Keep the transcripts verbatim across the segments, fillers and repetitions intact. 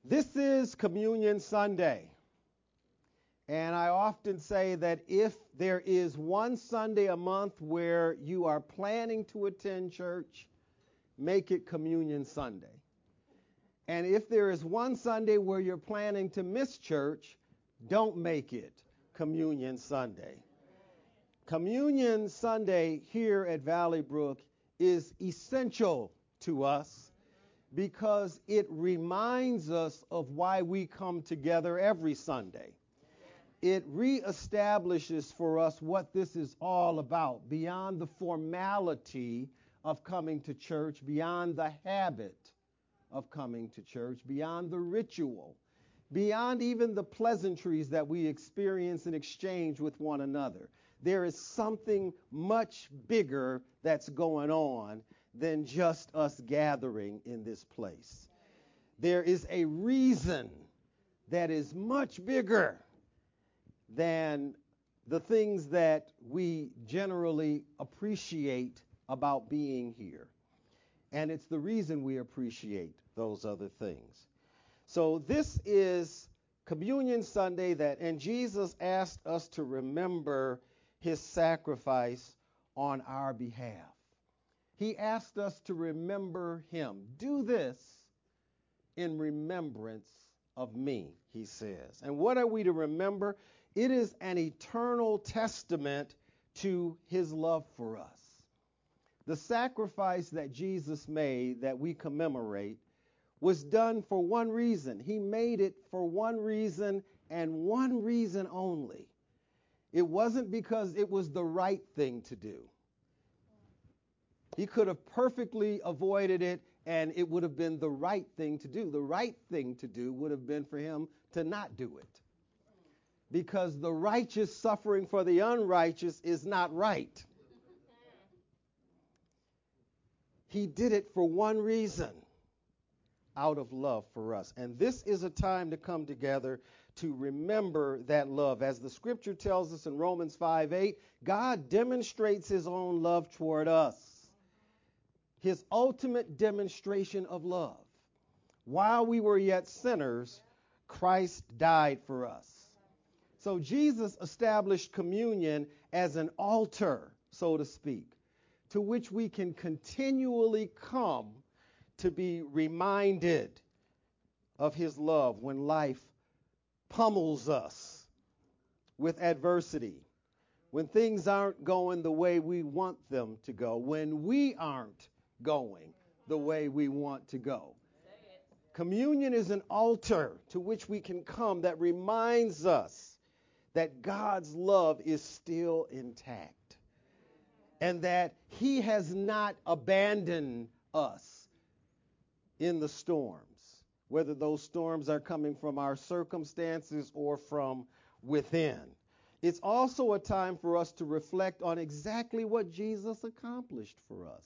This is Communion Sunday, and I often say that if there is one Sunday a month where you are planning to attend church, make it Communion Sunday. And if there is one Sunday where you're planning to miss church, don't make it Communion Sunday. Communion Sunday here at Valley Brook is essential to us because it reminds us of why we come together every Sunday. It reestablishes for us what this is all about, beyond the formality of coming to church, beyond the habit of coming to church, beyond the ritual, beyond even the pleasantries that we experience and exchange with one another. There is something much bigger that's going on than just us gathering in this place. There is a reason that is much bigger than the things that we generally appreciate about being here. And it's the reason we appreciate those other things. So this is Communion Sunday, that, and Jesus asked us to remember his sacrifice on our behalf. He asked us to remember him. Do this in remembrance of me, he says. And what are we to remember? It is an eternal testament to his love for us. The sacrifice that Jesus made that we commemorate was done for one reason. He made it for one reason and one reason only. It wasn't because it was the right thing to do. He could have perfectly avoided it, and it would have been the right thing to do. The right thing to do would have been for him to not do it. Because the righteous suffering for the unrighteous is not right. He did it for one reason, out of love for us. And this is a time to come together to remember that love. As the scripture tells us in Romans five eight, God demonstrates his own love toward us. His ultimate demonstration of love. While we were yet sinners, Christ died for us. So Jesus established communion as an altar, so to speak, to which we can continually come to be reminded of his love when life pummels us with adversity, when things aren't going the way we want them to go, when we aren't going the way we want to go. Communion is an altar to which we can come that reminds us that God's love is still intact and that he has not abandoned us in the storms, whether those storms are coming from our circumstances or from within. It's also a time for us to reflect on exactly what Jesus accomplished for us.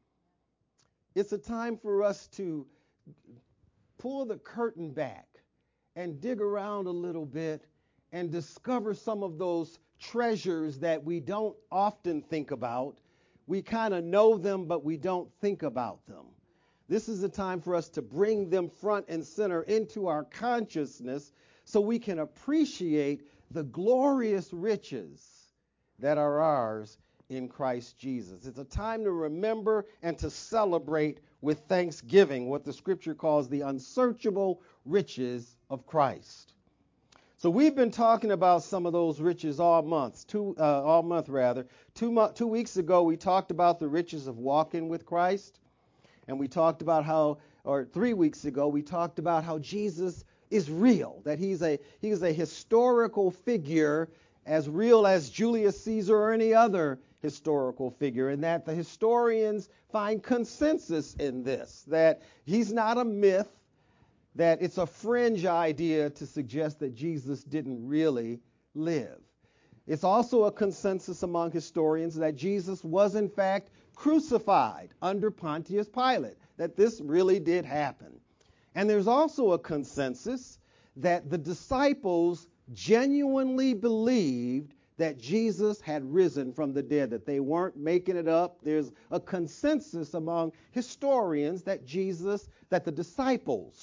It's a time for us to pull the curtain back and dig around a little bit and discover some of those treasures that we don't often think about. We kind of know them, but we don't think about them. This is a time for us to bring them front and center into our consciousness so we can appreciate the glorious riches that are ours in Christ Jesus. It's a time to remember and to celebrate with thanksgiving what the scripture calls the unsearchable riches of Christ. So we've been talking about some of those riches all month, two, uh, all month rather. Two, mo- two weeks ago, we talked about the riches of walking with Christ. And we talked about how, or three weeks ago, we talked about how Jesus is real, that he's a, he's a historical figure, as real as Julius Caesar or any other historical figure, and that the historians find consensus in this, that he's not a myth, that it's a fringe idea to suggest that Jesus didn't really live. It's also a consensus among historians that Jesus was in fact crucified under Pontius Pilate, that this really did happen. And there's also a consensus that the disciples genuinely believed that Jesus had risen from the dead, that they weren't making it up. There's a consensus among historians that Jesus, that the disciples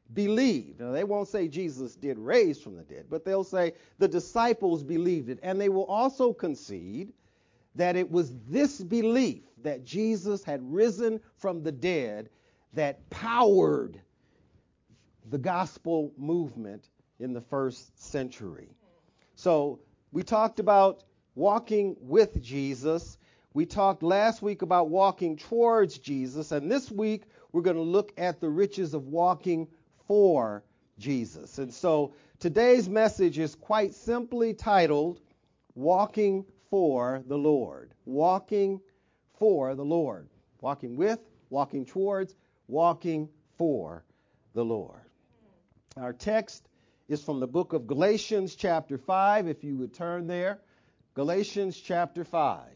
believed. Now, they won't say Jesus did raise from the dead, but they'll say the disciples believed it. And they will also concede that it was this belief that Jesus had risen from the dead that powered the gospel movement in the first century. So we talked about walking with Jesus. We talked last week about walking towards Jesus. And this week we're going to look at the riches of walking for Jesus. And so today's message is quite simply titled, Walking for the Lord. Walking for the Lord. Walking with, walking towards, walking for the Lord. Our text is from the book of Galatians chapter five, if you would turn there. Galatians chapter five.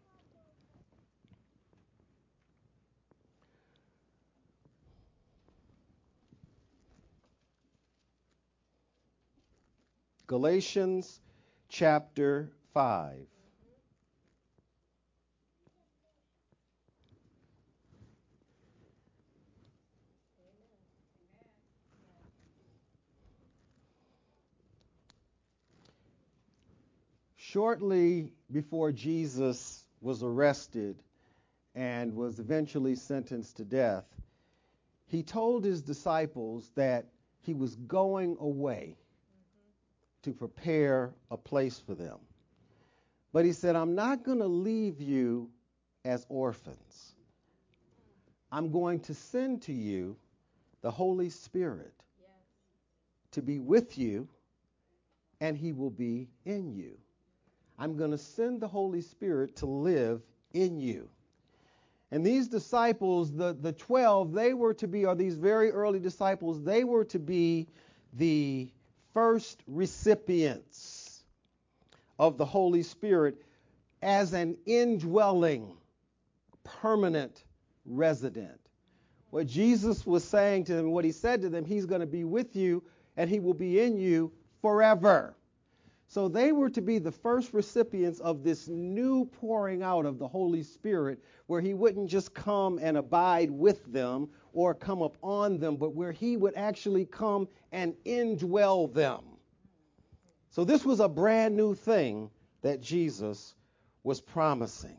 Galatians chapter five. Shortly before Jesus was arrested and was eventually sentenced to death, he told his disciples that he was going away to prepare a place for them. But he said, I'm not going to leave you as orphans. I'm going to send to you the Holy Spirit to be with you, and he will be in you. I'm going to send the Holy Spirit to live in you. And these disciples, the, the twelve, they were to be, or these very early disciples, they were to be the first recipients of the Holy Spirit as an indwelling, permanent resident. What Jesus was saying to them, what he said to them, he's going to be with you and he will be in you forever. So they were to be the first recipients of this new pouring out of the Holy Spirit, where he wouldn't just come and abide with them or come up on them, but where he would actually come and indwell them. So this was a brand new thing that Jesus was promising.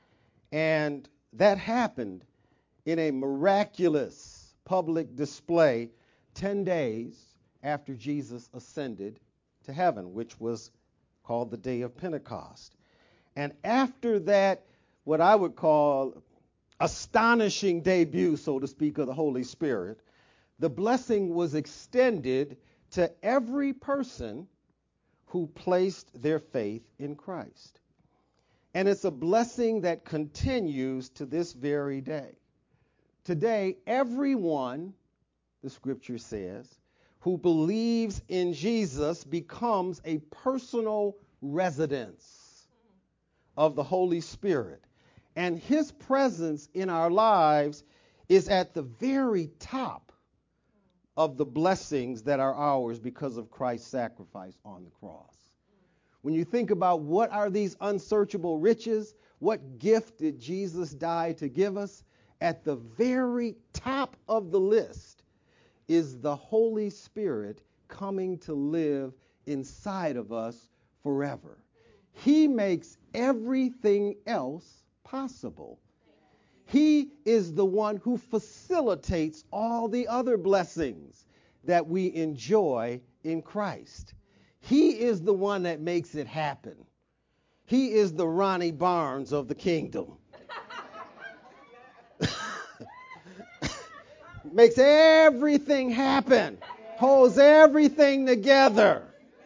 And that happened in a miraculous public display ten days after Jesus ascended to heaven, which was called the day of Pentecost. And after that, what I would call astonishing debut, so to speak, of the Holy Spirit, the blessing was extended to every person who placed their faith in Christ. And it's a blessing that continues to this very day. Today, everyone, the scripture says, who believes in Jesus becomes a personal residence of the Holy Spirit. And his presence in our lives is at the very top of the blessings that are ours because of Christ's sacrifice on the cross. When you think about what are these unsearchable riches, what gift did Jesus die to give us, at the very top of the list is the Holy Spirit coming to live inside of us forever. He makes everything else possible. He is the one who facilitates all the other blessings that we enjoy in Christ. He is the one that makes it happen. He is the Ronnie Barnes of the kingdom. Makes everything happen, holds everything together.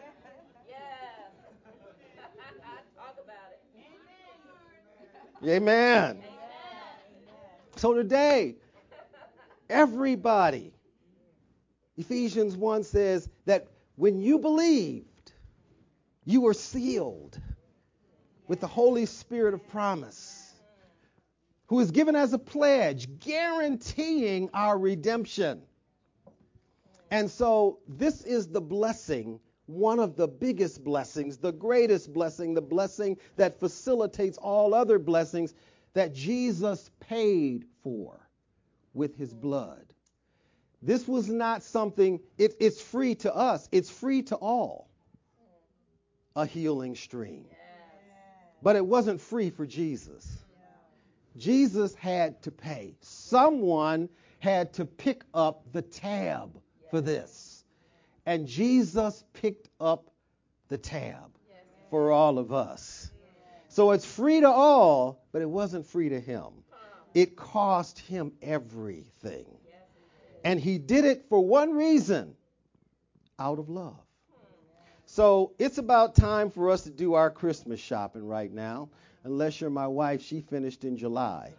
Talk about it. Amen. So today, everybody, Ephesians one says that when you believed, you were sealed with the Holy Spirit of promise, who is given as a pledge, guaranteeing our redemption. And so this is the blessing, one of the biggest blessings, the greatest blessing, the blessing that facilitates all other blessings that Jesus paid for with his blood. This was not something, it, it's free to us. It's free to all. A healing stream. But it wasn't free for Jesus. Jesus had to pay. Someone had to pick up the tab for this. And Jesus picked up the tab for all of us. So it's free to all, but it wasn't free to him. It cost him everything. And he did it for one reason, out of love. So it's about time for us to do our Christmas shopping right now. Unless you're my wife, she finished in July.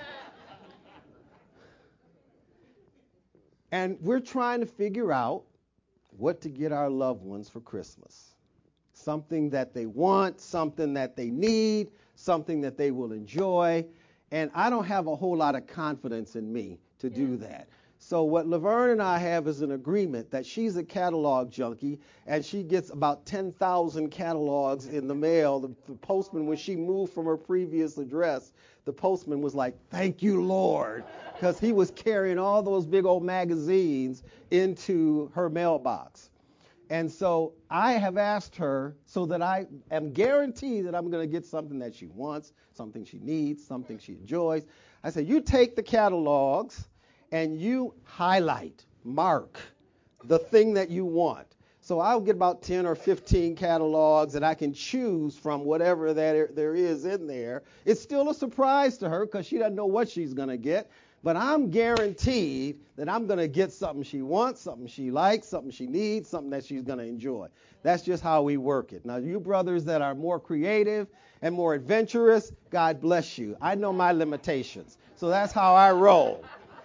And we're trying to figure out what to get our loved ones for Christmas. Something that they want, something that they need, something that they will enjoy. And I don't have a whole lot of confidence in me to do that. So what Laverne and I have is an agreement that she's a catalog junkie, and she gets about ten thousand catalogs in the mail. The, the postman, when she moved from her previous address, the postman was like, "Thank you, Lord," because he was carrying all those big old magazines into her mailbox. And so I have asked her so that I am guaranteed that I'm going to get something that she wants, something she needs, something she enjoys. I said, you take the catalogs and you highlight, mark the thing that you want. So I'll get about ten or fifteen catalogs, and I can choose from whatever that there is in there. It's still a surprise to her because she doesn't know what she's going to get. But I'm guaranteed that I'm going to get something she wants, something she likes, something she needs, something that she's going to enjoy. That's just how we work it. Now, you brothers that are more creative and more adventurous, God bless you. I know my limitations. So that's how I roll.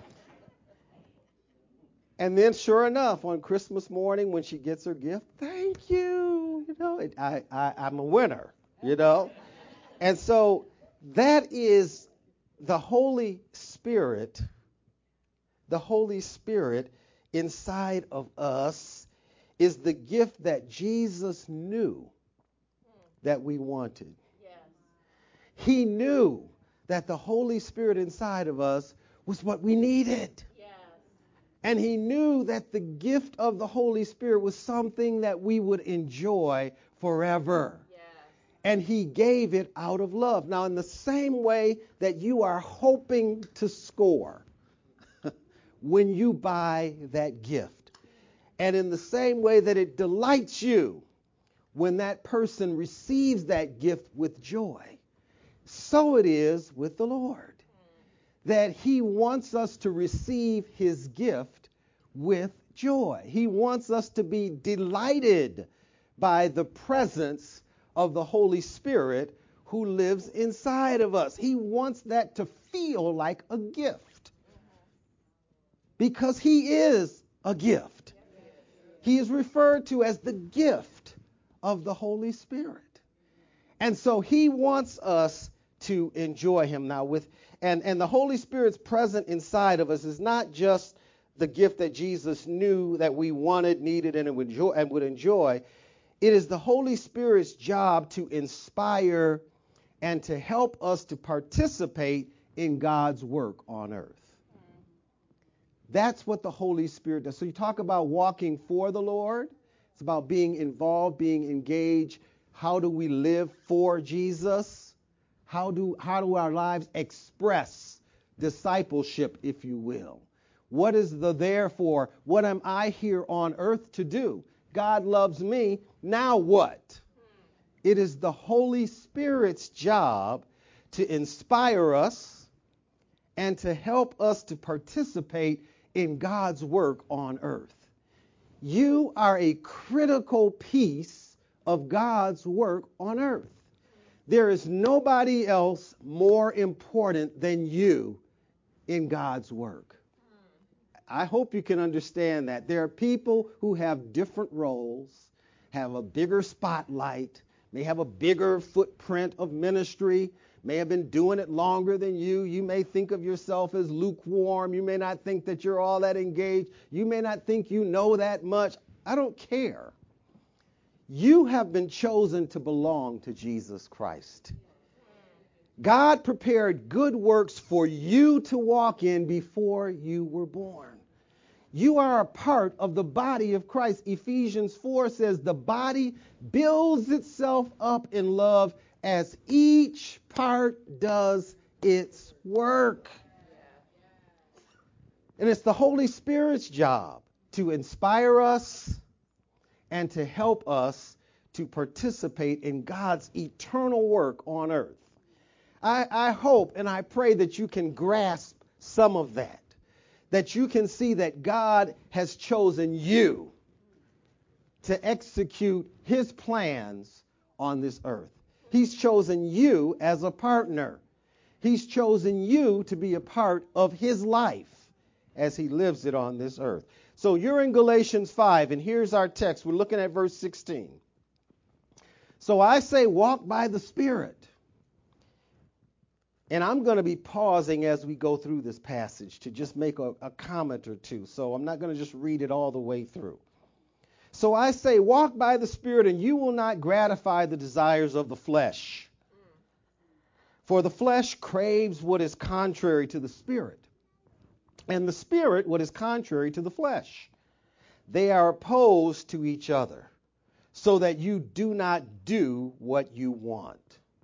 And then, sure enough, on Christmas morning when she gets her gift, thank you. You know, it, I, I, I'm a winner, you know. And so that is the Holy Spirit, the Holy Spirit inside of us is the gift that Jesus knew that we wanted. Yes. He knew that the Holy Spirit inside of us was what we needed. Yes. And he knew that the gift of the Holy Spirit was something that we would enjoy forever. And he gave it out of love. Now, in the same way that you are hoping to score when you buy that gift, and in the same way that it delights you when that person receives that gift with joy, so it is with the Lord, that he wants us to receive his gift with joy. He wants us to be delighted by the presence of the Holy Spirit who lives inside of us. He wants that to feel like a gift because he is a gift. He is referred to as the gift of the Holy Spirit. And so he wants us to enjoy him now with and, and the Holy Spirit's present inside of us is not just the gift that Jesus knew that we wanted, needed, and would enjoy, and would enjoy. It is the Holy Spirit's job to inspire and to help us to participate in God's work on earth. That's what the Holy Spirit does. So you talk about walking for the Lord. It's about being involved, being engaged. How do we live for Jesus? How do, how do our lives express discipleship, if you will? What is the therefore? What am I here on earth to do? God loves me. Now what? It is the Holy Spirit's job to inspire us and to help us to participate in God's work on earth. You are a critical piece of God's work on earth. There is nobody else more important than you in God's work. I hope you can understand that. There are people who have different roles, have a bigger spotlight, may have a bigger footprint of ministry, may have been doing it longer than you. You may think of yourself as lukewarm. You may not think that you're all that engaged. You may not think you know that much. I don't care. You have been chosen to belong to Jesus Christ. God prepared good works for you to walk in before you were born. You are a part of the body of Christ. Ephesians four says the body builds itself up in love as each part does its work. And it's the Holy Spirit's job to inspire us and to help us to participate in God's eternal work on earth. I, I hope and I pray that you can grasp some of that. That you can see that God has chosen you to execute his plans on this earth. He's chosen you as a partner. He's chosen you to be a part of his life as he lives it on this earth. So you're in Galatians five, and here's our text. We're looking at verse sixteen. So I say, walk by the Spirit. And I'm going to be pausing as we go through this passage to just make a, a comment or two. So I'm not going to just read it all the way through. So I say, walk by the Spirit, and you will not gratify the desires of the flesh. For the flesh craves what is contrary to the Spirit, and the Spirit what is contrary to the flesh. They are opposed to each other, so that you do not do what you want.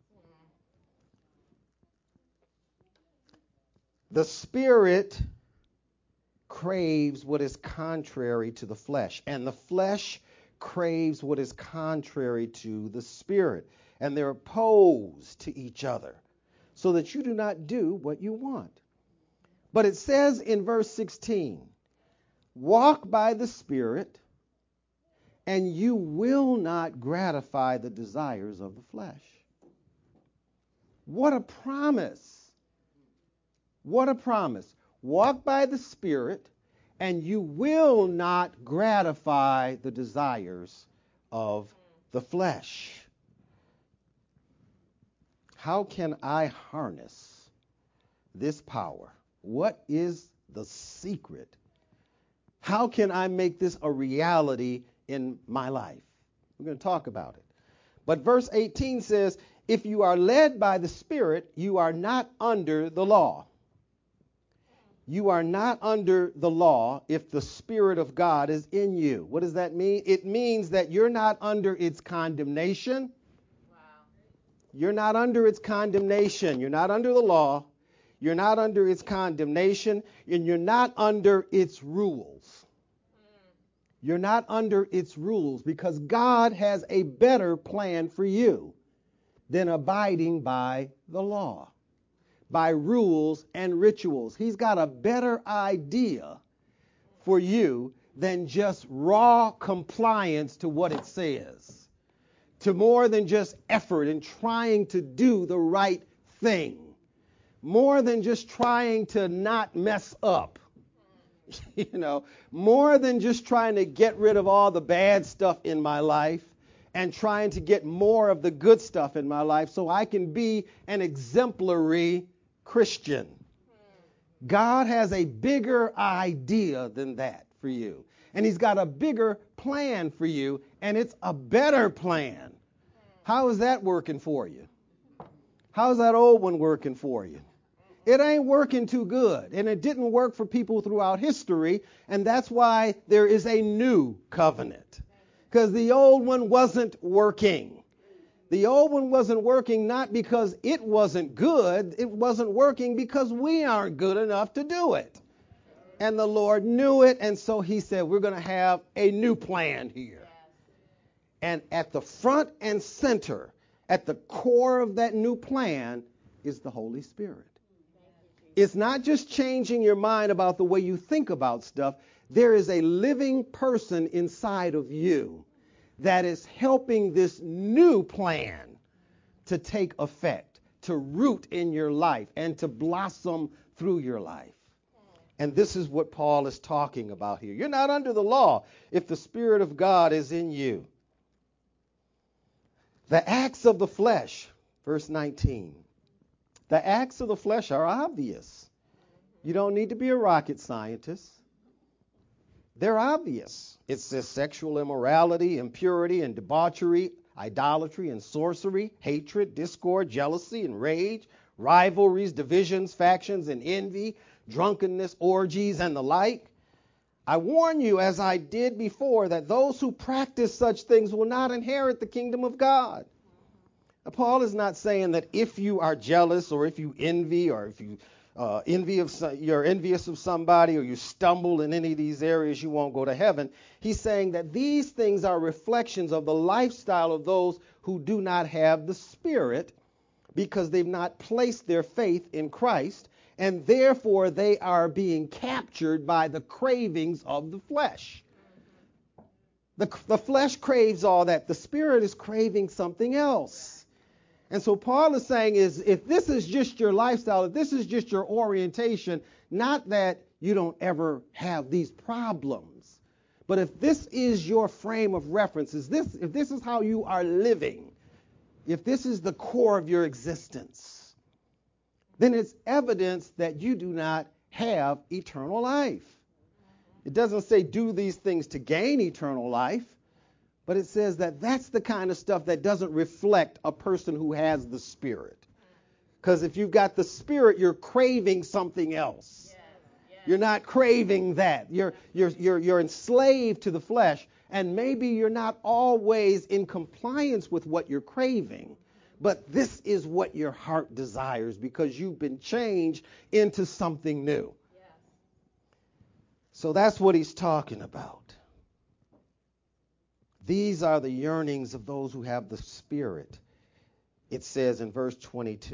The Spirit craves what is contrary to the flesh, and the flesh craves what is contrary to the Spirit. And they're opposed to each other, so that you do not do what you want. But it says in verse sixteen, walk by the Spirit, and you will not gratify the desires of the flesh. What a promise. What a promise. Walk by the Spirit, and you will not gratify the desires of the flesh. How can I harness this power? What is the secret? How can I make this a reality in my life? We're going to talk about it. But verse eighteen says, if you are led by the Spirit, you are not under the law. You are not under the law if the Spirit of God is in you. What does that mean? It means that you're not under its condemnation. Wow. You're not under its condemnation. You're not under the law. You're not under its condemnation. And you're not under its rules. You're not under its rules because God has a better plan for you than abiding by the law, by rules and rituals. He's got a better idea for you than just raw compliance to what it says, to more than just effort in trying to do the right thing, more than just trying to not mess up, you know, more than just trying to get rid of all the bad stuff in my life and trying to get more of the good stuff in my life so I can be an exemplary Christian. God has a bigger idea than that for you. And he's got a bigger plan for you, and it's a better plan. How is that working for you? How's that old one working for you? It ain't working too good, and it didn't work for people throughout history, and that's why there is a new covenant, because the old one wasn't working. The old one wasn't working not because it wasn't good. It wasn't working because we aren't good enough to do it. And the Lord knew it, and so he said, we're going to have a new plan here. And at the front and center, at the core of that new plan, is the Holy Spirit. It's not just changing your mind about the way you think about stuff. There is a living person inside of you that is helping this new plan to take effect, to root in your life, and to blossom through your life. And this is what Paul is talking about here. You're not under the law if the Spirit of God is in you. The acts of the flesh, verse nineteen. The acts of the flesh are obvious. You don't need to be a rocket scientist. They're obvious. It says sexual immorality, impurity and debauchery, idolatry and sorcery, hatred, discord, jealousy and rage, rivalries, divisions, factions and envy, drunkenness, orgies and the like. I warn you, as I did before, that those who practice such things will not inherit the kingdom of God. Now, Paul is not saying that if you are jealous or if you envy or if you uh, envy of some, you're envious of somebody or you stumble in any of these areas, you won't go to heaven. He's saying that these things are reflections of the lifestyle of those who do not have the Spirit because they've not placed their faith in Christ, and therefore they are being captured by the cravings of the flesh. The, the flesh craves all that. The Spirit is craving something else. And so Paul is saying is if this is just your lifestyle, if this is just your orientation, not that you don't ever have these problems, but if this is your frame of reference, is this, if this is how you are living, if this is the core of your existence, then it's evidence that you do not have eternal life. It doesn't say do these things to gain eternal life, but it says that that's the kind of stuff that doesn't reflect a person who has the Spirit. Because if you've got the Spirit, you're craving something else. Yes, yes. You're not craving that. You're, you're, you're, you're enslaved to the flesh, and maybe you're not always in compliance with what you're craving. But this is what your heart desires because you've been changed into something new. Yes. So that's what he's talking about. These are the yearnings of those who have the Spirit, it says in verse twenty-two.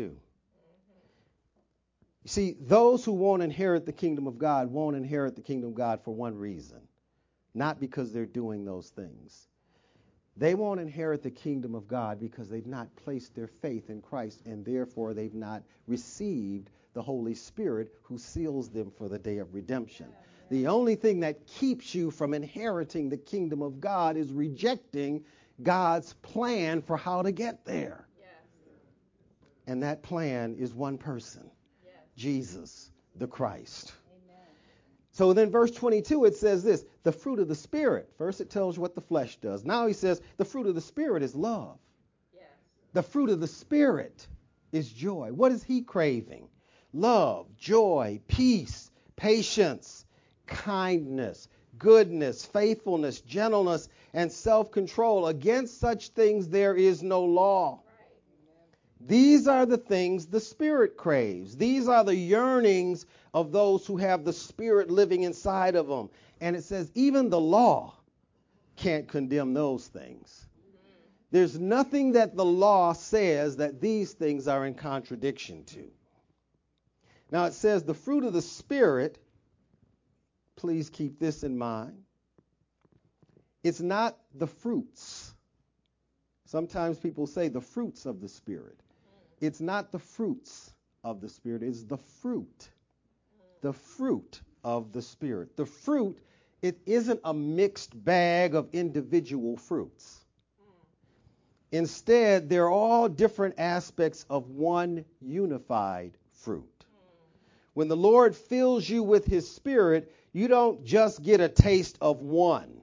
You see, those who won't inherit the kingdom of God won't inherit the kingdom of God for one reason, not because they're doing those things. They won't inherit the kingdom of God because they've not placed their faith in Christ, and therefore they've not received the Holy Spirit who seals them for the day of redemption. The only thing that keeps you from inheriting the kingdom of God is rejecting God's plan for how to get there. Yes. And that plan is one person, yes. Jesus, the Christ. Amen. So then verse twenty-two, it says this, the fruit of the Spirit. First it tells you what the flesh does. Now he says the fruit of the Spirit is love. Yes. The fruit of the Spirit is joy. What is he craving? Love, joy, peace, patience, kindness, goodness, faithfulness, gentleness, and self-control. Against such things there is no law. Right. These are the things the Spirit craves. These are the yearnings of those who have the Spirit living inside of them. And it says even the law can't condemn those things. There's nothing that the law says that these things are in contradiction to. Now it says the fruit of the Spirit, please keep this in mind. It's not the fruits. Sometimes people say the fruits of the Spirit. It's not the fruits of the Spirit. It's the fruit. The fruit of the Spirit. The fruit, it isn't a mixed bag of individual fruits. Instead, they're all different aspects of one unified fruit. When the Lord fills you with His Spirit, you don't just get a taste of one.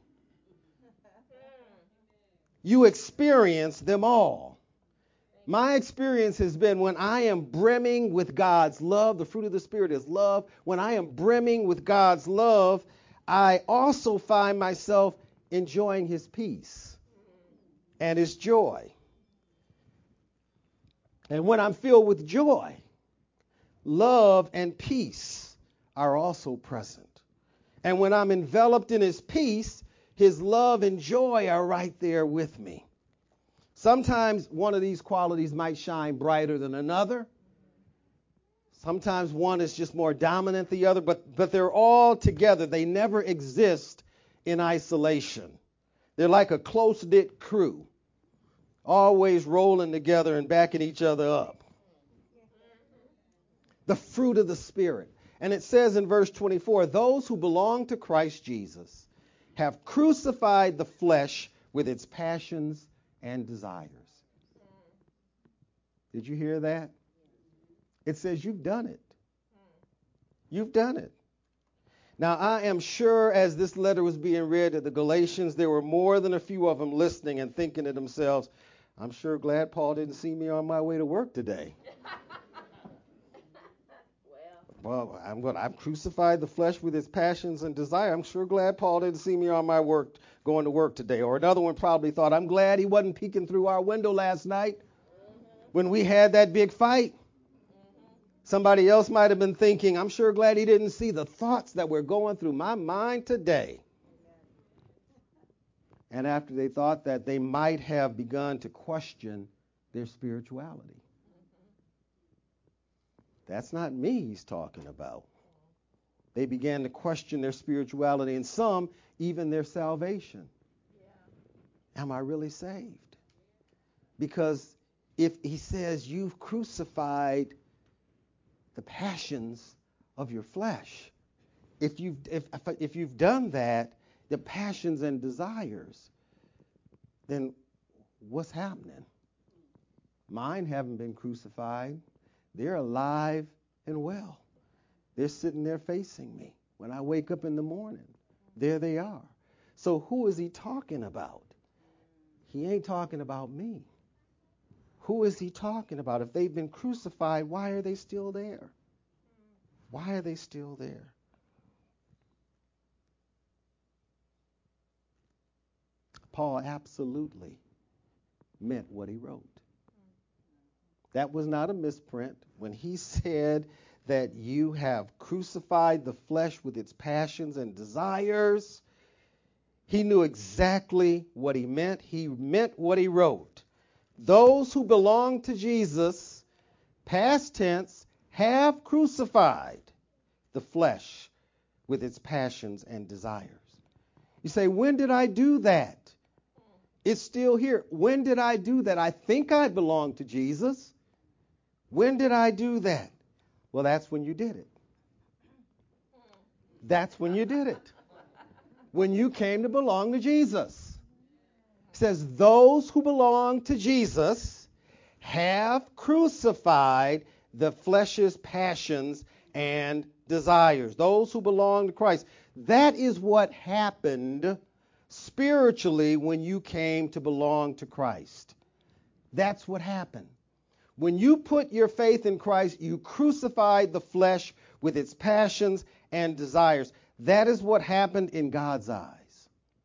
You experience them all. My experience has been when I am brimming with God's love, the fruit of the Spirit is love. When I am brimming with God's love, I also find myself enjoying His peace and His joy. And when I'm filled with joy, love and peace are also present. And when I'm enveloped in His peace, His love and joy are right there with me. Sometimes one of these qualities might shine brighter than another. Sometimes one is just more dominant than the other, but, but they're all together. They never exist in isolation. They're like a close-knit crew, always rolling together and backing each other up. The fruit of the Spirit. And it says in verse twenty-four, those who belong to Christ Jesus have crucified the flesh with its passions and desires. Did you hear that? It says you've done it. You've done it. Now, I am sure as this letter was being read to the Galatians, there were more than a few of them listening and thinking to themselves, I'm sure glad Paul didn't see me on my way to work today. Well, I'm going. I've crucified the flesh with its passions and desire. I'm sure glad Paul didn't see me on my work going to work today. Or another one probably thought, I'm glad he wasn't peeking through our window last night when we had that big fight. Somebody else might have been thinking, I'm sure glad he didn't see the thoughts that were going through my mind today. And after they thought that, they might have begun to question their spirituality. That's not me he's talking about. They began to question their spirituality, and some even their salvation. Yeah. Am I really saved? Because if he says you've crucified the passions of your flesh, if you've if if you've done that, the passions and desires, then what's happening? Mine haven't been crucified. They're alive and well. They're sitting there facing me. When I wake up in the morning, there they are. So who is he talking about? He ain't talking about me. Who is he talking about? If they've been crucified, why are they still there? Why are they still there? Paul absolutely meant what he wrote. That was not a misprint. When he said that you have crucified the flesh with its passions and desires, he knew exactly what he meant. He meant what he wrote. Those who belong to Jesus, past tense, have crucified the flesh with its passions and desires. You say, when did I do that? It's still here. When did I do that? I think I belong to Jesus. When did I do that? Well, that's when you did it. That's when you did it. When you came to belong to Jesus. It says, those who belong to Jesus have crucified the flesh's passions and desires. Those who belong to Christ. That is what happened spiritually when you came to belong to Christ. That's what happened. When you put your faith in Christ, you crucified the flesh with its passions and desires. That is what happened in God's eyes.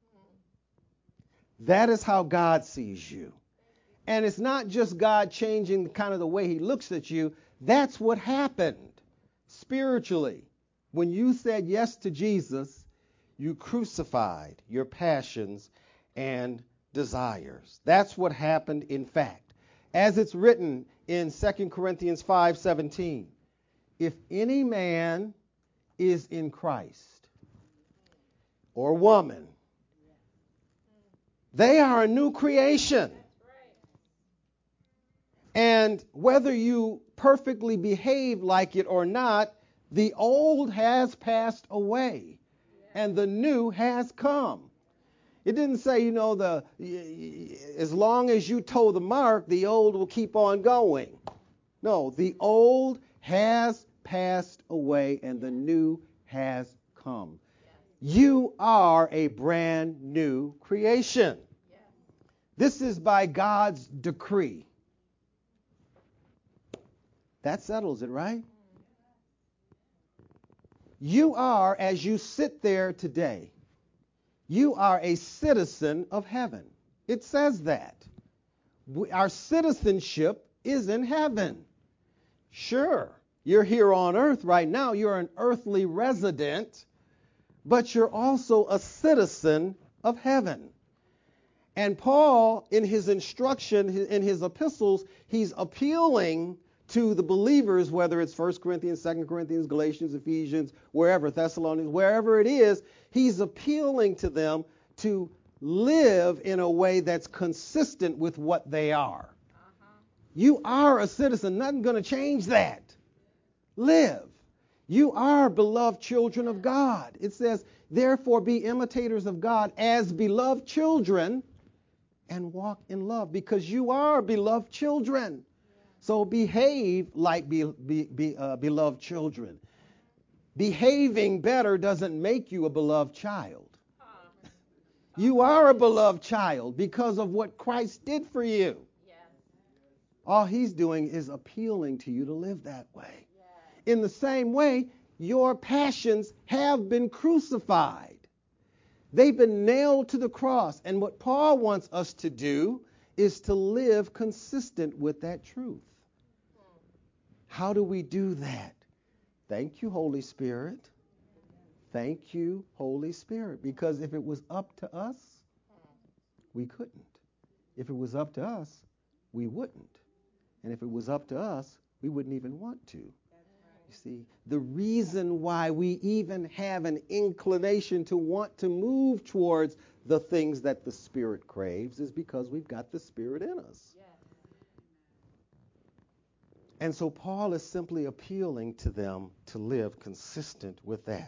That is how God sees you. And it's not just God changing kind of the way he looks at you. That's what happened spiritually. When you said yes to Jesus, you crucified your passions and desires. That's what happened in fact. As it's written in Second Corinthians five seventeen, if any man is in Christ or woman, they are a new creation. And whether you perfectly behave like it or not, the old has passed away and the new has come. It didn't say, you know, the as long as you toe the mark, the old will keep on going. No, the old has passed away and the new has come. You are a brand new creation. This is by God's decree. That settles it, right? You are, as you sit there today, you are a citizen of heaven. It says that. We, our citizenship is in heaven. Sure, you're here on earth right now. You're an earthly resident, but you're also a citizen of heaven. And Paul, in his instruction, in his epistles, he's appealing to the believers, whether it's First Corinthians, Second Corinthians, Galatians, Ephesians, wherever, Thessalonians, wherever it is, he's appealing to them to live in a way that's consistent with what they are. Uh-huh. You are a citizen. Nothing's going to change that. Live. You are beloved children of God. It says, therefore be imitators of God as beloved children and walk in love, because you are beloved children. So behave like be, be, be, uh, beloved children. Behaving better doesn't make you a beloved child. You are a beloved child because of what Christ did for you. All he's doing is appealing to you to live that way. In the same way, your passions have been crucified. They've been nailed to the cross. And what Paul wants us to do is to live consistent with that truth. How do we do that? Thank you, Holy Spirit. Thank you, Holy Spirit. Because if it was up to us, we couldn't. If it was up to us, we wouldn't. And if it was up to us, we wouldn't even want to. You see, the reason why we even have an inclination to want to move towards the things that the Spirit craves is because we've got the Spirit in us. And so Paul is simply appealing to them to live consistent with that.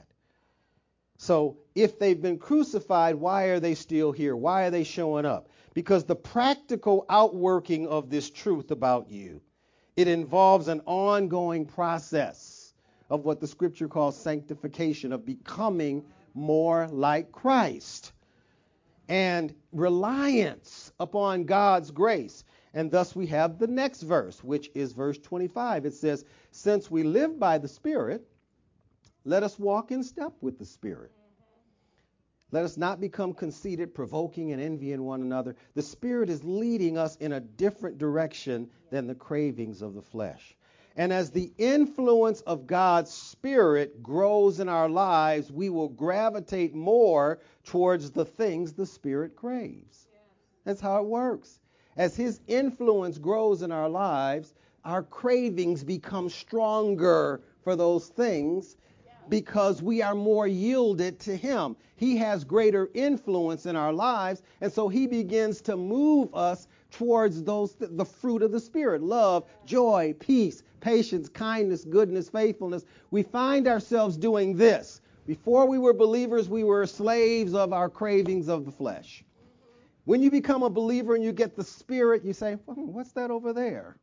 So if they've been crucified, why are they still here? Why are they showing up? Because the practical outworking of this truth about you, it involves an ongoing process of what the Scripture calls sanctification, of becoming more like Christ, and reliance upon God's grace. And thus we have the next verse, which is verse twenty-five. It says, since we live by the Spirit, let us walk in step with the Spirit. Let us not become conceited, provoking, and envying one another. The Spirit is leading us in a different direction than the cravings of the flesh. And as the influence of God's Spirit grows in our lives, we will gravitate more towards the things the Spirit craves. That's how it works. As His influence grows in our lives, our cravings become stronger for those things because we are more yielded to Him. He has greater influence in our lives, and so He begins to move us towards those the fruit of the Spirit: love, joy, peace, patience, kindness, goodness, faithfulness. We find ourselves doing this. Before we were believers, we were slaves of our cravings of the flesh. When you become a believer and you get the Spirit, you say, well, what's that over there?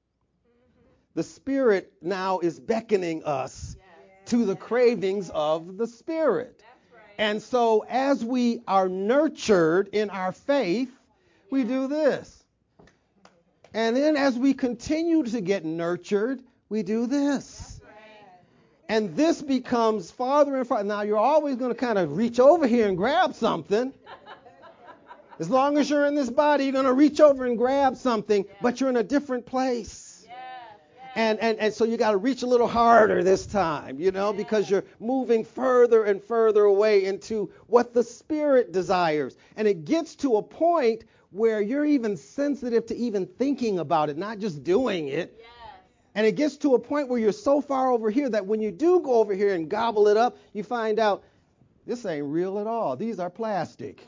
The Spirit now is beckoning us to the cravings of the Spirit. And so as we are nurtured in our faith, we do this. And then as we continue to get nurtured, we do this. And this becomes farther and farther. Now, you're always going to kind of reach over here and grab something. As long as you're in this body, you're going to reach over and grab something, but you're in a different place. And, and and so you got to reach a little harder this time, you know, because you're moving further and further away into what the Spirit desires. And it gets to a point where you're even sensitive to even thinking about it, not just doing it. Yes. And it gets to a point where you're so far over here that when you do go over here and gobble it up, you find out this ain't real at all. These are plastic.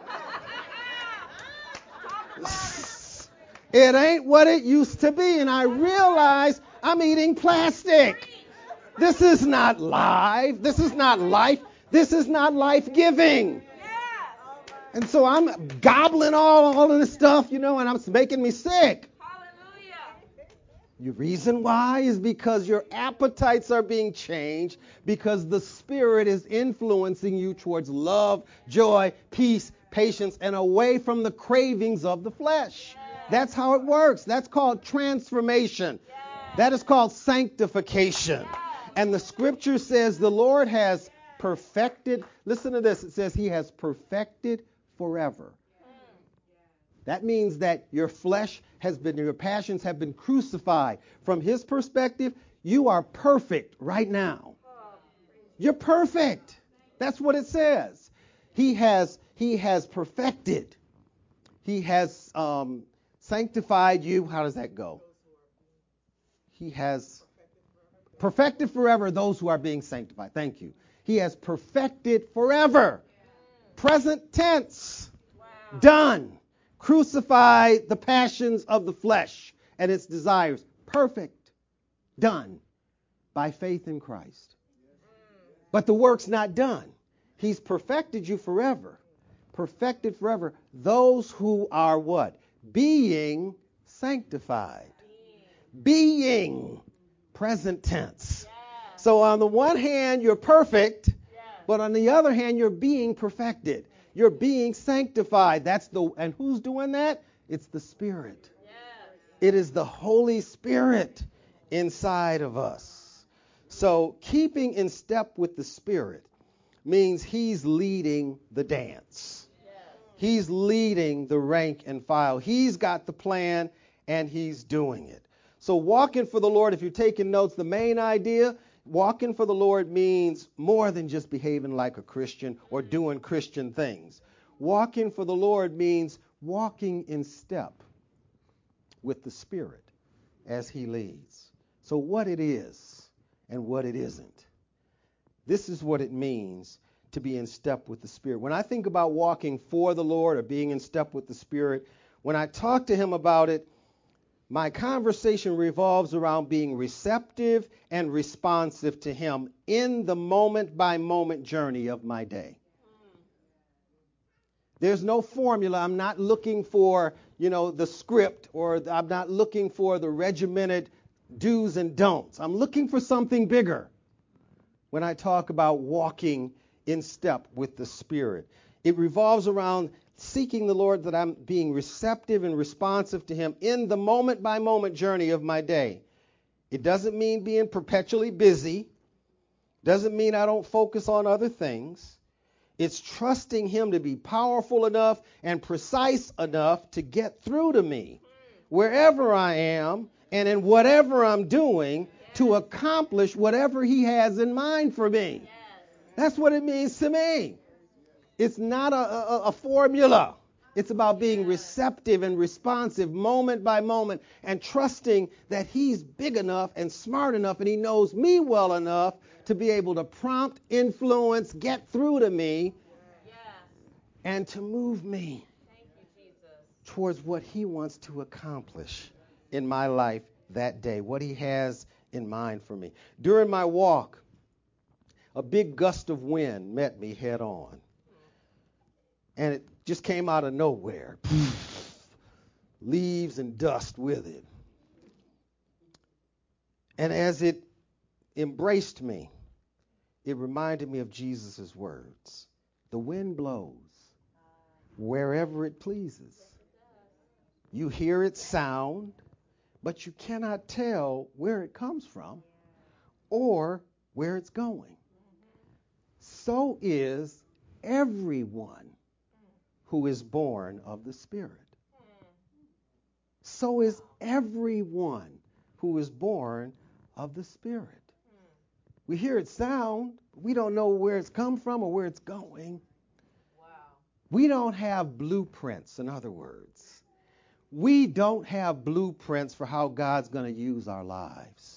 It ain't what it used to be. And I realize I'm eating plastic. This is not live. This is not life. This is not life-giving. And so I'm gobbling all, all of this stuff, you know, and it's making me sick. The reason why is because your appetites are being changed, because the Spirit is influencing you towards love, joy, peace, patience, and away from the cravings of the flesh. That's how it works. That's called transformation. That is called sanctification. And the Scripture says the Lord has perfected. Listen to this. It says He has perfected forever. That means that your flesh has been, your passions have been crucified. From His perspective, you are perfect right now. You're perfect. That's what it says. He has, he has perfected. He has um, sanctified you. How does that go? He has perfected forever those who are being sanctified. Thank you. He has perfected forever. Present tense. Wow. Done. Crucified the passions of the flesh and its desires. Perfect. Done. By faith in Christ. But the work's not done. He's perfected you forever. Perfected forever. Those who are what? Being sanctified. Being. Present tense. Yeah. So on the one hand, you're perfect, yeah. But on the other hand, you're being perfected. You're being sanctified. That's the and who's doing that? It's the Spirit. Yeah. It is the Holy Spirit inside of us. So keeping in step with the Spirit means he's leading the dance. He's leading the rank and file. He's got the plan and he's doing it. So walking for the Lord, if you're taking notes, the main idea, walking for the Lord means more than just behaving like a Christian or doing Christian things. Walking for the Lord means walking in step with the Spirit as he leads. So what it is and what it isn't. This is what it means to be in step with the Spirit. When I think about walking for the Lord or being in step with the Spirit, when I talk to him about it, my conversation revolves around being receptive and responsive to him in the moment-by-moment journey of my day. There's no formula. I'm not looking for, you know, the script, or I'm not looking for the regimented do's and don'ts. I'm looking for something bigger when I talk about walking in step with the Spirit. It revolves around seeking the Lord, that I'm being receptive and responsive to him in the moment-by-moment journey of my day. It doesn't mean being perpetually busy. Doesn't mean I don't focus on other things. It's trusting him to be powerful enough and precise enough to get through to me wherever I am and in whatever I'm doing to accomplish whatever he has in mind for me. That's what it means to me. It's not a, a, a formula. It's about being receptive and responsive moment by moment and trusting that he's big enough and smart enough and he knows me well enough to be able to prompt, influence, get through to me and to move me towards what he wants to accomplish in my life that day, what he has in mind for me. During my walk, a big gust of wind met me head on. And it just came out of nowhere. Leaves and dust with it. And as it embraced me, it reminded me of Jesus' words. The wind blows wherever it pleases. You hear its sound, but you cannot tell where it comes from or where it's going. So is everyone who is born of the Spirit. So is everyone who is born of the Spirit. We hear its sound, but we don't know where it's come from or where it's going. Wow. We don't have blueprints, in other words. We don't have blueprints for how God's going to use our lives.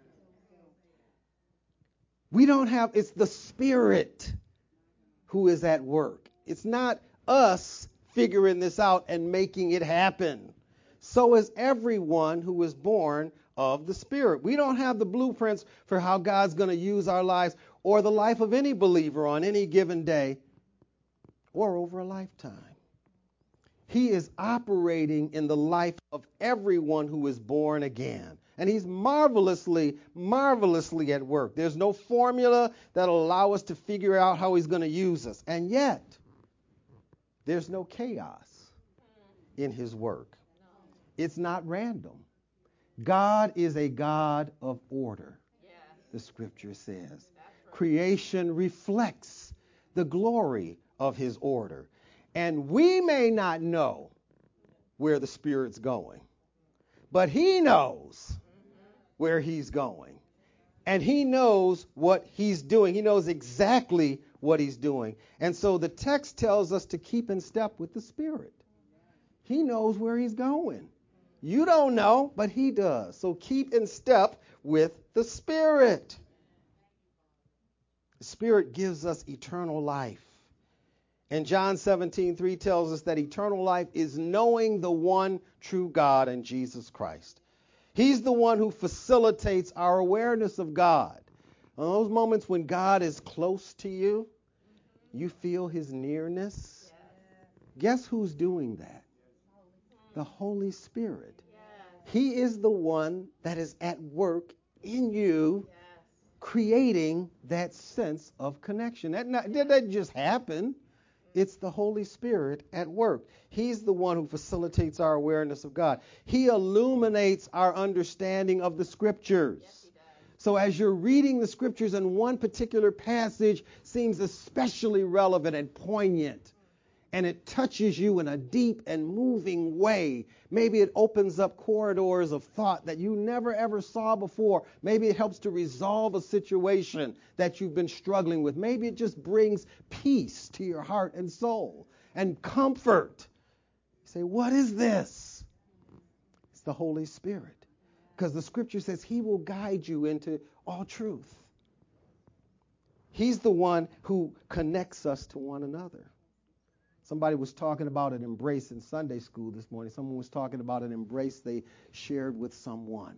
We don't have, it's the Spirit who is at work. It's not us figuring this out and making it happen. So is everyone who is born of the Spirit. We don't have the blueprints for how God's going to use our lives or the life of any believer on any given day or over a lifetime. He is operating in the life of everyone who is born again. And he's marvelously, marvelously at work. There's no formula that'll allow us to figure out how he's going to use us. And yet, there's no chaos in his work. It's not random. God is a God of order, the scripture says. Creation reflects the glory of his order. And we may not know where the Spirit's going, but he knows where he's going. And he knows what he's doing. He knows exactly what he's doing. And so the text tells us to keep in step with the Spirit. He knows where he's going. You don't know, but he does. So keep in step with the Spirit. The Spirit gives us eternal life. And John seventeen three tells us that eternal life is knowing the one true God and Jesus Christ. He's the one who facilitates our awareness of God. In those moments when God is close to you, you feel his nearness. Guess who's doing that? The Holy Spirit. He is the one that is at work in you, creating that sense of connection. That, not, that doesn't just happen. It's the Holy Spirit at work. He's the one who facilitates our awareness of God. He illuminates our understanding of the Scriptures. Yes, So as you're reading the scriptures and one particular passage seems especially relevant and poignant, and it touches you in a deep and moving way, maybe it opens up corridors of thought that you never ever saw before. Maybe it helps to resolve a situation that you've been struggling with. Maybe it just brings peace to your heart and soul and comfort. You say, what is this? It's the Holy Spirit. Because the scripture says he will guide you into all truth. He's the one who connects us to one another. Somebody was talking about an embrace in Sunday school this morning. Someone was talking about an embrace they shared with someone.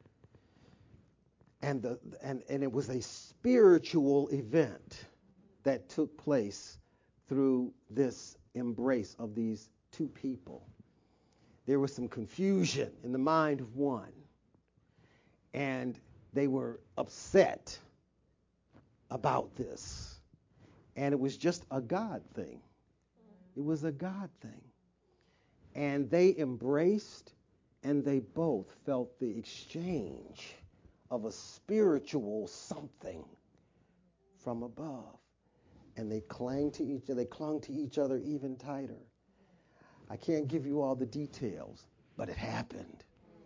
And, the, and, and it was a spiritual event that took place through this embrace of these two people. There was some confusion in the mind of one. And they were upset about this. And it was just a God thing. It was a God thing. And they embraced, and they both felt the exchange of a spiritual something from above. And they clung to each other, they clung to each other even tighter. I can't give you all the details, but it happened.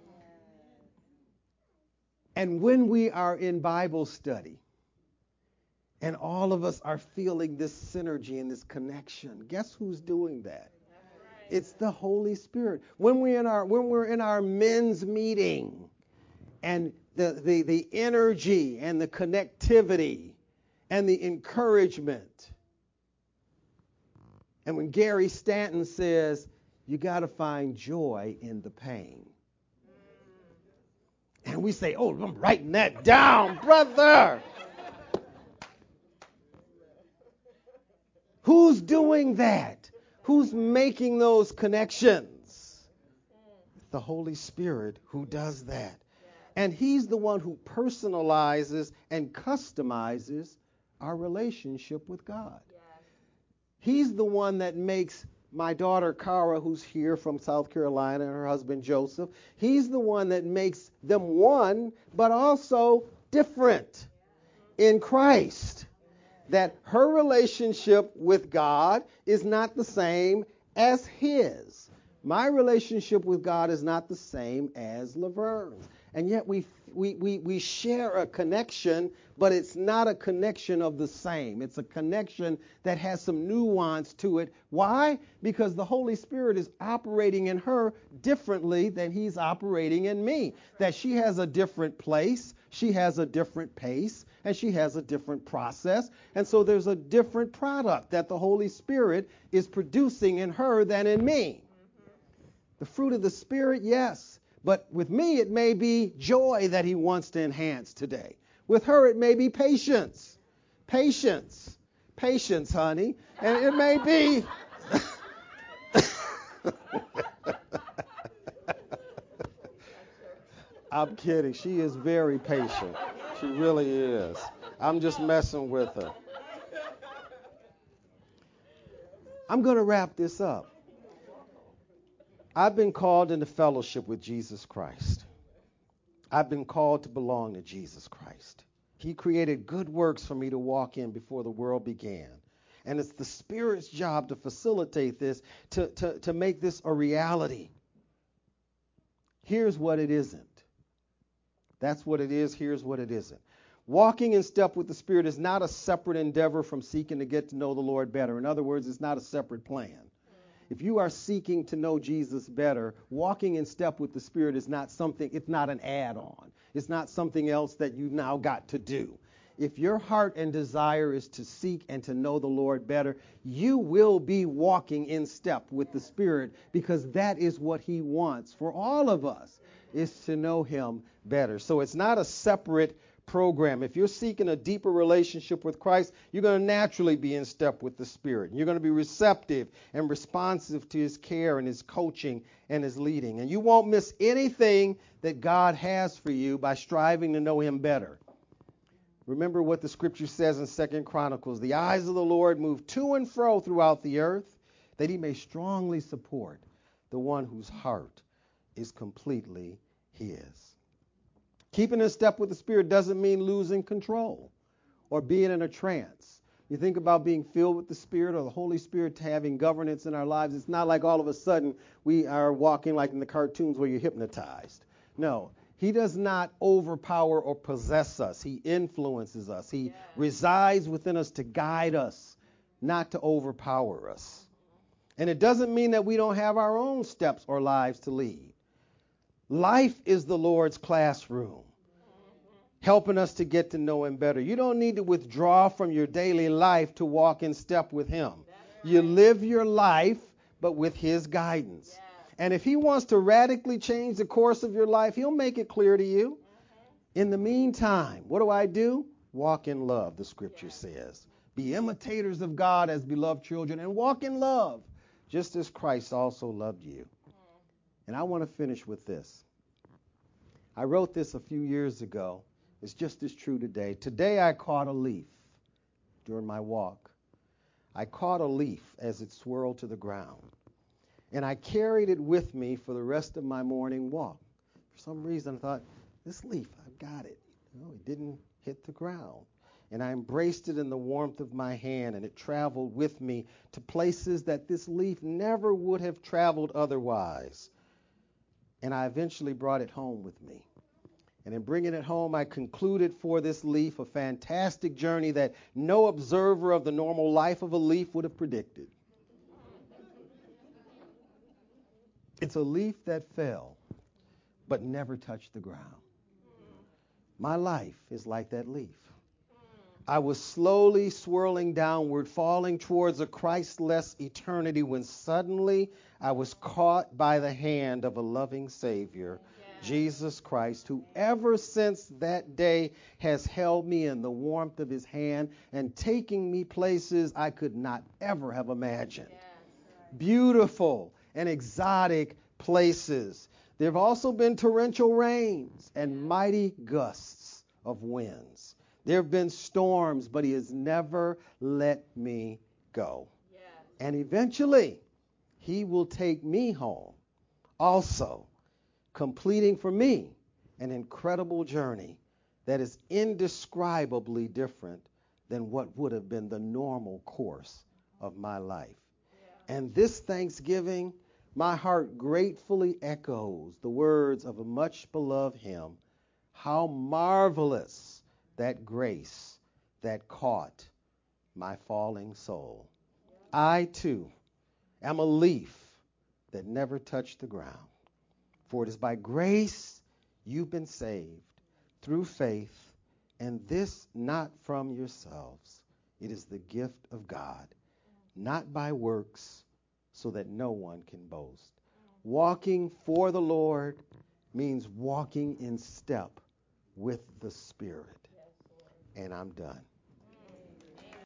And when we are in Bible study, and all of us are feeling this synergy and this connection, guess who's doing that? It's the Holy Spirit. When we're in our when we're in our men's meeting, and the, the, the energy and the connectivity and the encouragement, and when Gary Stanton says, you got to find joy in the pain. And we say, oh, I'm writing that down, brother. Who's doing that? Who's making those connections? The Holy Spirit who does that. And he's the one who personalizes and customizes our relationship with God. He's the one that makes my daughter Cara, who's here from South Carolina, and her husband Joseph, he's the one that makes them one, but also different in Christ. That her relationship with God is not the same as his. My relationship with God is not the same as Laverne's. And yet we, we, we, we share a connection, but it's not a connection of the same. It's a connection that has some nuance to it. Why? Because the Holy Spirit is operating in her differently than he's operating in me. That she has a different place, she has a different pace, and she has a different process. And so there's a different product that the Holy Spirit is producing in her than in me. The fruit of the Spirit, yes. But with me, it may be joy that he wants to enhance today. With her, it may be patience. Patience. Patience, honey. And it may be... I'm kidding. She is very patient. She really is. I'm just messing with her. I'm going to wrap this up. I've been called into fellowship with Jesus Christ. I've been called to belong to Jesus Christ. He created good works for me to walk in before the world began. And it's the Spirit's job to facilitate this, to, to, to make this a reality. Here's what it isn't. That's what it is. Here's what it isn't. Walking in step with the Spirit is not a separate endeavor from seeking to get to know the Lord better. In other words, it's not a separate plan. If you are seeking to know Jesus better, walking in step with the Spirit is not something, it's not an add-on. It's not something else that you now got to do. If your heart and desire is to seek and to know the Lord better, you will be walking in step with the Spirit, because that is what he wants for all of us, is to know him better. So it's not a separate program. If you're seeking a deeper relationship with Christ, you're going to naturally be in step with the Spirit. You're going to be receptive and responsive to his care and his coaching and his leading. And you won't miss anything that God has for you by striving to know him better. Remember what the scripture says in Second Chronicles, the eyes of the Lord move to and fro throughout the earth, that he may strongly support the one whose heart is completely his. Keeping in step with the Spirit doesn't mean losing control or being in a trance. You think about being filled with the Spirit or the Holy Spirit having governance in our lives. It's not like all of a sudden we are walking like in the cartoons where you're hypnotized. No, he does not overpower or possess us. He influences us. He yeah. resides within us to guide us, not to overpower us. And it doesn't mean that we don't have our own steps or lives to lead. Life is the Lord's classroom, helping us to get to know him better. You don't need to withdraw from your daily life to walk in step with him. Right. You live your life, but with his guidance. Yeah. And if he wants to radically change the course of your life, he'll make it clear to you. Mm-hmm. In the meantime, what do I do? Walk in love, the scripture yeah. says. Be imitators of God as beloved children and walk in love, just as Christ also loved you. And I want to finish with this. I wrote this a few years ago. It's just as true today. Today I caught a leaf during my walk. I caught a leaf as it swirled to the ground. And I carried it with me for the rest of my morning walk. For some reason I thought, this leaf, I've got it. You know, it didn't hit the ground. And I embraced it in the warmth of my hand, and it traveled with me to places that this leaf never would have traveled otherwise. And I eventually brought it home with me. And in bringing it home, I concluded for this leaf a fantastic journey that no observer of the normal life of a leaf would have predicted. It's a leaf that fell, but never touched the ground. My life is like that leaf. I was slowly swirling downward, falling towards a Christless eternity, when suddenly I was caught by the hand of a loving Savior, yeah. Jesus Christ, who ever since that day has held me in the warmth of his hand and taking me places I could not ever have imagined. Yeah, right. Beautiful and exotic places. There have also been torrential rains and mighty gusts of winds. There have been storms, but he has never let me go. Yes. And eventually, he will take me home, also completing for me an incredible journey that is indescribably different than what would have been the normal course of my life. Yeah. And this Thanksgiving, my heart gratefully echoes the words of a much beloved hymn, how marvelous that grace that caught my falling soul. I, too, am a leaf that never touched the ground. For it is by grace you've been saved through faith, and this not from yourselves. It is the gift of God, not by works, so that no one can boast. Walking for the Lord means walking in step with the Spirit. And I'm done.